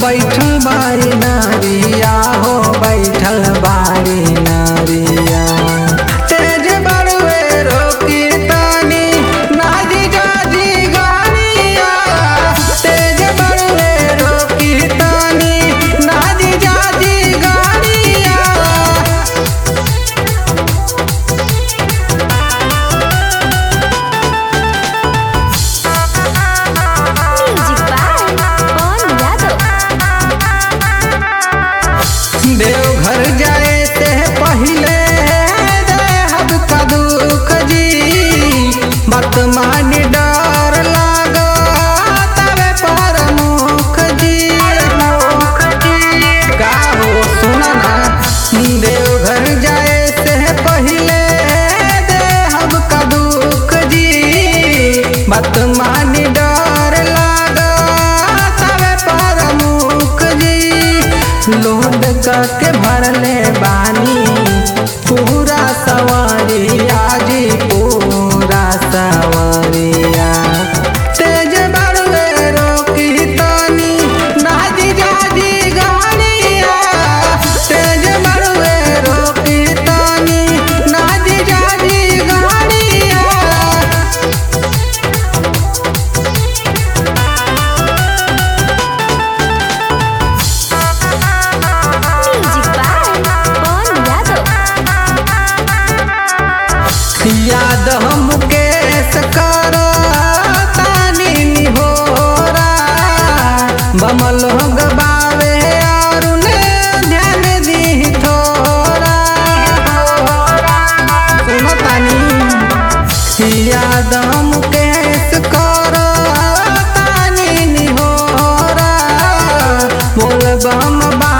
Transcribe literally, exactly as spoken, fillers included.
बैठल बारी नारिया हो बैठल बारी नारिया तेज बड़वे रोकी तानी नाजी जाजी गाड़िया तेज बड़वे रोकी तानी नाजी जाजी गाड़िया देवघर जाए से पहले देहब का दुख जी वर्तमान डर लागो तबे पर मुख जी का हो सुना ना देवघर जाए से पहले देहब का दुख जी वर्तमान डर लागो तबे पर मुख जी लोड के भरले बानी पूरा सवारिया जी पूरा सवारिया तेज बड़वे रोकी तानी नाजी जाजी गाड़िया तेज बड़वे रोकी तानी नाजी जाजी गाड़िया याद हम केस करो तानी निहोरा बमल गबावे और ध्यान दी थोड़ा सुनो तानी याद हम केस करो तानी निहोरा बोल बम